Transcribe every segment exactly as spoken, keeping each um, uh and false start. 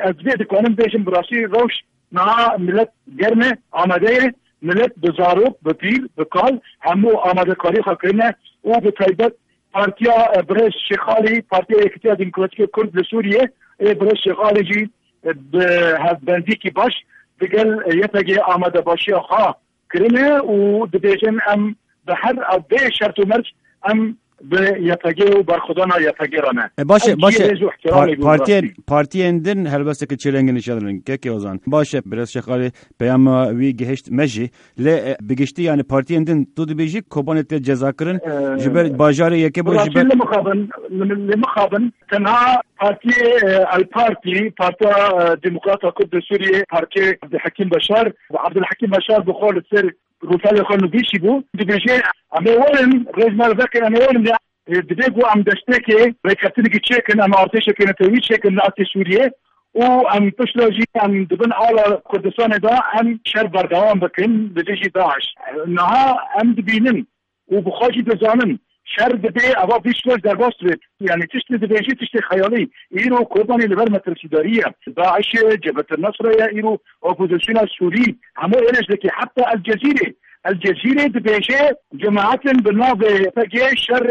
از بید کنم بیشم براسی روش نه ملت گرمه آماده ملت بزاروب بپیر بکال همو آماده کاری خاکرینه و به طیبت پارتیا برای شخالی پارتیا اکتیا دموکراتیک کرد لسوریه برای شخالی جی به بندی کی باش بگل یتگی آماده باشی خواه کرینه و دبیجن ام به هر به شرط و مرج ام به یتگی و برخودانا یتگی رانه باشه باشه پارتی پارتی اندن هلبسته که چلنگ نشدن که که ازان باشه برای شخالی پیام وی گهشت مجی ل بگشتی یعنی پارتی اندن تو دبیجی کوبانت جزا کرن جبر باجار یکی با جبر لمخابن لمخابن تنها پارتی الپارتی پارتی دموکرات کرد سوریه پارتی عبدالحکیم بشار و عبدالحکیم بشار بخول سر روتال خانو بیشی بو دبیجی امیوالن رجمال ذکر امیوالن دبیجو ام دشتکی ریکتنگی چکن ام آرتش کنه توی چکن ناتی سوریه و ام پشلوجی ام دبن آلا کردستان دا ام شر بردوام بکن دبیجی داعش نها ام دبینن و بخواجی بزانن شر دبی اوا بیشتر در باست بید یعنی تشت دبیجی تشت خیالی ایرو قربانی لبر مترسیداریه داعش جبهت النصر ایرو اپوزیسیون سوری همو ایرش دکی حتی الجزیره الجزيرة دبيجة جماعة بالنابة تجي شر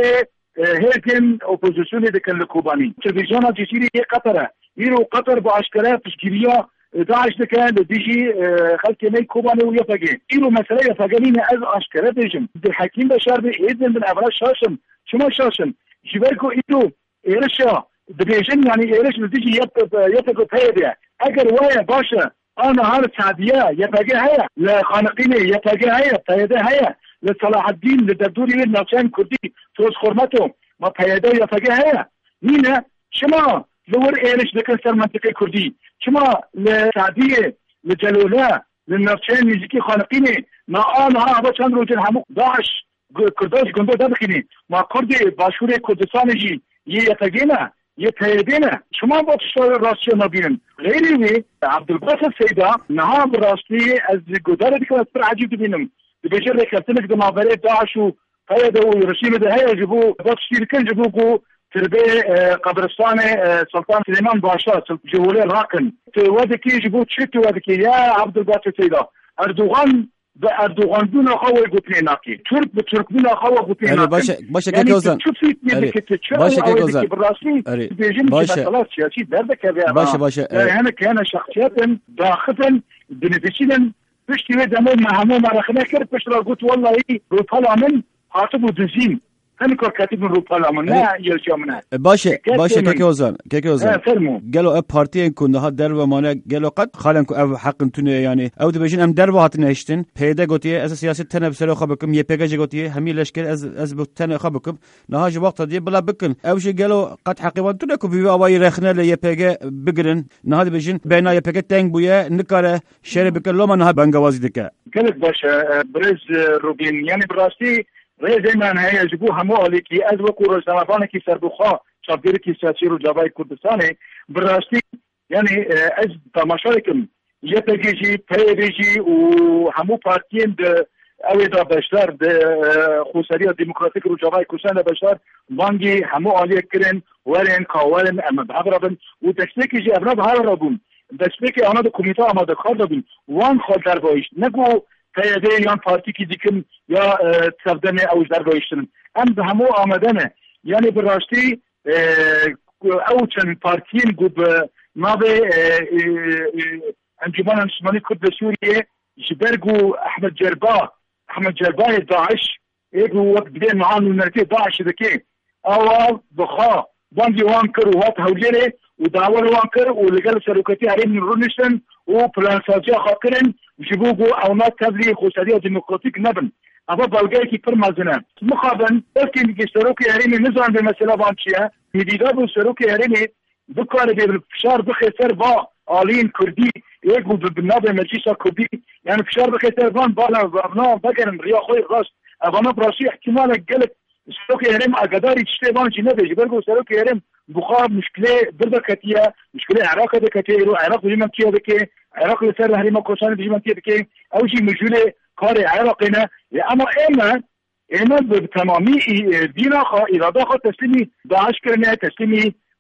هيكن أوبوزيسيون دكان الكوباني تلفزيون الجزيرة هي قطر يرو قطر بعشكرات تشكيلية داعش دكان ديجي خلك مي كوباني ويفاجي يرو مسألة يفاجيني از عشكرات ديجم بالحكيم بشار بإذن من أبراج شاشم شما شاشم جبالكو يرو إيرشا دبيجن يعني إيرش ديجي يفاجو تهيبيا أجر ويا باشا أنا هذا السعدية يتجه هيا لخانقيني يتجه هيا تيده هيا لصلاح الدين لدردوري للناصين كردي توز خرمتهم ما تيده يتجه هيا هنا شما لور إيرش لكسر منطقة كردي شما لسعدية لجلولة للناصين يجيكي خانقيني ما أنا هذا چند روز همو داعش كرداش گنده دبخيني ما كردي باشور كردستان جي يتجهنا يتهيدنا شما با تشتار راستي نبين غيري وي عبد الباسط سيدا نها براستي از گدار دي كانت عجيب تبينم بيجر لك سنك دما بري داعش وقيد ورشيم ده هي جبو بخشير كل جبوكو تربي قبرستان سلطان سليمان باشا جولي راكن ودكي جبو تشتو ودكي يا عبد الباسط سيدا اردوغان اردوغان دون اخوه گوتناکی ترک به ترک دون اخوه گوتناکی باشه باشه که گوزن باشه که گوزن باشه باشه باشه انا كان شخصيات ضاخه بنفسين بشتي دمو مهمو مرخنا كرت بشرا قلت والله روبالا من خاطب ودزين هم كاتب من روبالا من لا يلجمنا باشه باشه که گوزن که گوزن قالوا بارتي كنا ها در و مانا قالوا قد خالن او حق انتونه يعني او دبجين ام در وهاتن هشتن پیدا گوتي از سیاست تنبسل خبكم يبيجا گوتي همي لشكر از از بتن خبكم نهاج وقت دي بلا بكن او شي قالوا قد حقيقه تنكو بي واي رخنا ليبيجا بگرن نهاد بجين بين يبيجا تنگ بويا نكاره شر بكن لو ما نها بنگوازي دك قالك باشه برز روبين يعني براستي زي ما هي يجبوها همو عليكي از وكو روزنامه كي سربخا شابير كي سياسي رو جوای کردستان براستی یعنی از تماشاکم یتگیجی پیریجی و همو پارتین د اویدا بشار د خوسری دموکراتیک رو جوای کردستان بشار وانگی همو عالی کرن ورن کاورن ام بابرابن و دستکی جی ابراب هر رابون دستکی آنها د کمیته آماده کار دادن وان خود در بایش نگو پیاده یا پارتی کی دیکن یا تفدن او در بایشتن ام همو آمدنه یعنی براستی او چند پارتین گوب نابه انجمن انسمانی کرد سوریه جبرگو احمد جربا احمد جربا داعش ایگو وقت بدین معانو نرتی داعش دکی اول بخوا باندی وان کر و وات هولیره و داول وان کر و لگل سروکتی هرین من رونشتن و پلان سازی خاکرن جبوگو اونات تبلی خوصدی دموکراتیک نبن اما بلگای کی پر مازنه مخابن بلکه که سروکی هرین نظام به مسئله بانچیه میدیدا بو سروکی هرین بکار به فشار بخسر با آلین کردی یک بود بنابه مجلس کردی یعنی فشار بخسر وان بالا وابنا بگرن ریا خوی راست اما براسی احتمال گلت سروکی هرین اگداری چته بانچی نبیجی بلگو سروکی هرین بخار مشكله بربكتيه مشكله عراق دكتيه رو عراق دي منطقه دكه عراق لسر هريمه كوسان دي منطقه دكه او شيء مجوله كار عراقنا اما اما اما بتمامي دينا خا اراده خا تسليمي داعش كرنه تسليمي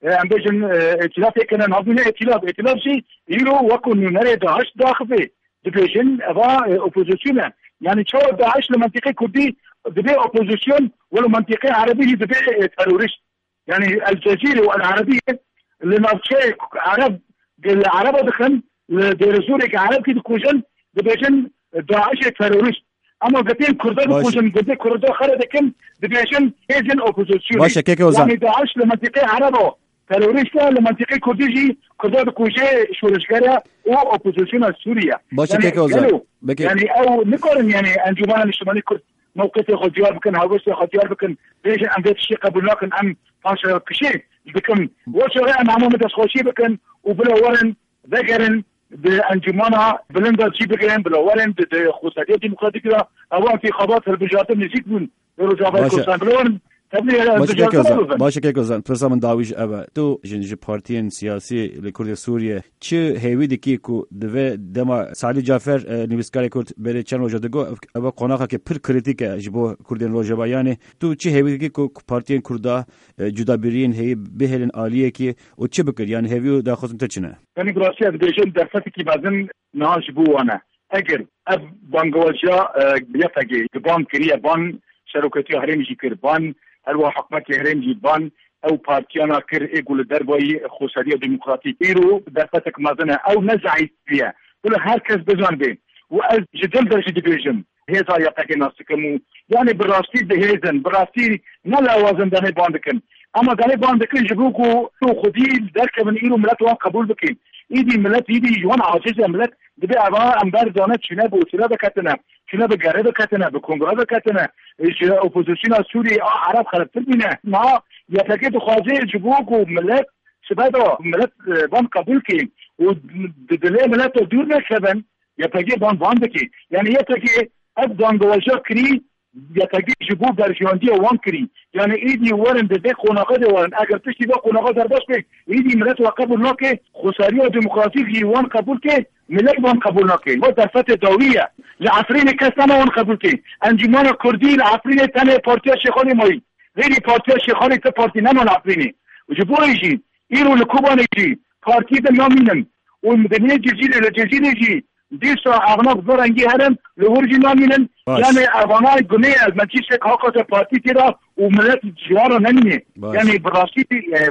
ام بجن ائتلاف كنا نظن ائتلاف ائتلاف شيء يرو وكن نريد داعش داخفي دبيجن ابا اوبوزيسيون يعني شو داعش لمنطقه كردي دبي اوبوزيسيون ولا منطقه عربيه دبي تيروريست يعني الجزيره والعربيه اللي نفسه عرب العرب دخل ديرزورك عرب كده كوجن دبيجن داعش تيروريست اما قتين كردان كوجن قتين كردان خرد كم دبيجن ايجن اوبوزيسيون باشه كيك وزن يعني داعش لمنطقه عربه تروریست لمنطقه کردی کردان کوچه شورشگره و اپوزیسیون سوریه باشه که وزن یعنی او نکردن یعنی انجمن اجتماعی کرد موقف خود دیار بکن هاوس خود دیار بکن بیش ام بیت شی قبول نکن ام پاشا کشی بکن و چه ام عموم دستخوشی بکن و بلا ورن ذکرن به انجمنها بلند چی بگن بلا ورن به خصوصیت دموکراتیک را او انتخابات البجات نزدیک بون رجاوای کردستان بلا ورن باشه که وزن باشه که وزن پرسا من داویش اوه تو جنج پارتین سیاسی لکرد سوریه چه هیویدی که کو دوه دما سعلی جعفر نویسکار کرد بره چند روزه دگو اوه قناقه که پر کریتیکه جبو کردین روزه با یعنی تو چه هیویدی که کو پارتین کردا جدا برین هی بهلن عالیه که و چه بکر یعنی هیویو دا خودم تچنه یعنی براستی از دیشن در فتی که بعدن ناش بوانه اگر اب بانگوالجا بیافگی بان کریه بان شرکتی هرمی جکر بان هر حکومت هرم جیبان او پارتیانا کر اگول دربای خصوصی دموکراتیک ایرو در فتک مازنه او نزعی بیا ولی هر کس بزن بین و از جدل درجه دیویژن هزا یا تاکی ناسکمو یعنی براستی دهیزن براستی نلوازن دانه باندکن اما دانه باندکن جبوکو تو خودی درک من ایرو ملت وان قبول بکن ایدی ملت ایدی جوان عاجز ملت دبی اوان انبر دانه چنه به وسیله بکتنه چنه به گره بکتنه به کنگره بکتنه اپوزیسیون سوری عرب خرابتر بینه ما یا تاکی تو خوازه جبوکو ملت سبادا ملت بان قبول کن و دلی ملت دور نشدن یا تاکی بان بان بکی یعنی یا تاکی اب دانگوالجا کری یا تاکی جبو برجاندی وان کری یعنی ایدی ورن ده خوناقه ده ورن اگر تشتی با خوناقه در باش بک ایدی ملت و قبول ناکه خساری و دموکراتیک وان قبول که ملت وان قبول ناکه و در فتح داویه لعفرین کسانه وان قبول که انجمان کردی لعفرین تنه پارتی شیخانی مایی غیری پارتی شیخانی تا پارتی نمان عفرینی و جبو ایجی ایرو لکوبان ایجی پارتی ده نامینن و مدنی جزیره لجزیره جی دیسا اغناب زورنگی هرم لورجی نامینن یعنی اوانای گناه از منچیش حقات پارتی تیرا و ملت جوارا نمینه یعنی براستی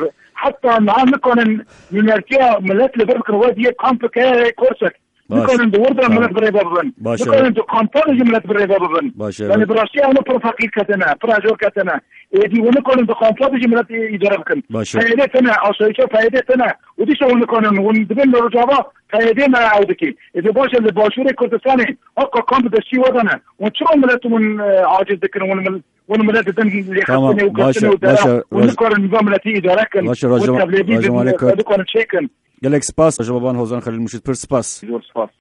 حتی نام نکنن مینرکیا ملت لبر کرواد یک کامپ که کورسک نکنن دور در ملت برای بابن نکنن دو کامپان ملت برای بابن یعنی براستی اونو پر فقیر کتنه پر اجور کتنه ایدی اونو کنن دو کامپان ملت اداره بکن فایده تنه آسایشه فایده تنه و دیش اونو کنن اون دبن رجاوا فایده ما عوده کی ایدی باشه لباشور کردستانی حقا کامپ دستی ودنه و چرا ملت من عاجز دکنه اون ون ملت دن لیختنه و کتنه و داره اون کارن نظام ملتی اداره کن و تبلیدی دن کارن چیکن گلک سپاس جوابان حوزان خلیل مشید پر سپاس سپاس